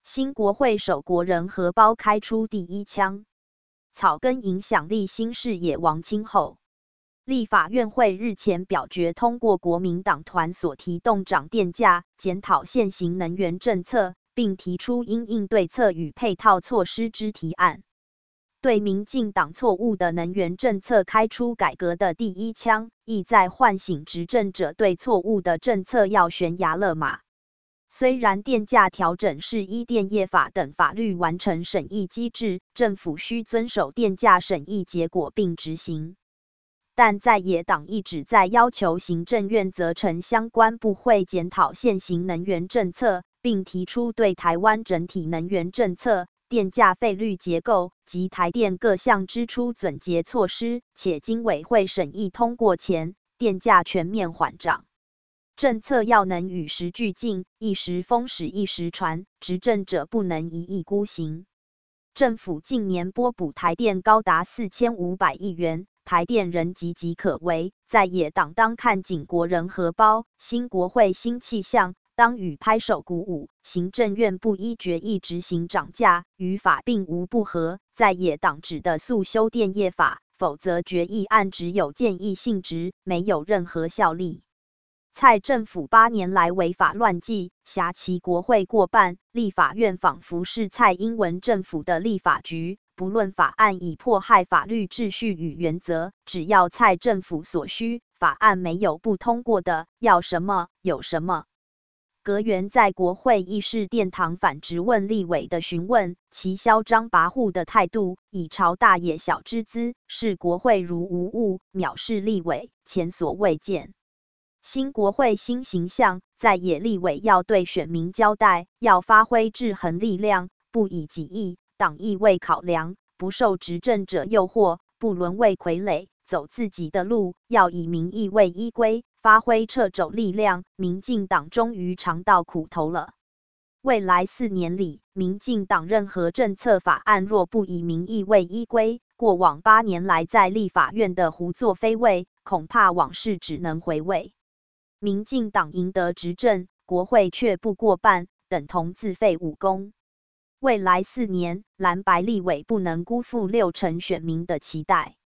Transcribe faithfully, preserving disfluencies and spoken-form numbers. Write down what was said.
新国会首国人荷包开出第一枪，草根影响力新视野王清后。立法院会日前表决通过国民党团所提动涨电价、检讨现行能源政策，并提出因应对策与配套措施之提案。对民进党错误的能源政策开出改革的第一枪，意在唤醒执政者对错误的政策要悬崖勒马。虽然电价调整是依电业法等法律完成审议机制，政府需遵守电价审议结果并执行。但在野党一直在要求行政院责成相关部会检讨现行能源政策，并提出对台湾整体能源政策、电价费率结构及台电各项支出总结措施，且经委会审议通过前，电价全面缓涨。政策要能与时俱进，一时风使一时传，执政者不能一意孤行。政府近年拨补台电高达四千五百亿元。台电仍岌岌可危，在野党当看紧国人荷包，新国会新气象，当与拍手鼓舞。行政院不依决议执行涨价，与法并无不合，在野党指的速修电业法，否则决议案只有建议性质，没有任何效力。蔡政府八年来违法乱纪，挟其国会过半，立法院仿佛是蔡英文政府的立法局。不论法案已迫害法律秩序与原则，只要蔡政府所需，法案没有不通过的，要什么有什么。阁员在国会议事殿堂反质问立委的询问，其嚣张跋扈的态度，以朝大野小之姿，视国会如无物，藐视立委，前所未见。新国会新形象，在野立委要对选民交代，要发挥制衡力量，不以己意。党意为考量，不受执政者诱惑，不沦为傀儡，走自己的路，要以民意为依归，发挥掣肘力量。民进党终于尝到苦头了。未来四年里，民进党任何政策法案若不以民意为依归，过往八年来在立法院的胡作非为，恐怕往事只能回味。民进党赢得执政，国会却不过半，等同自废武功。未来四年，蓝白立委不能辜负六成选民的期待。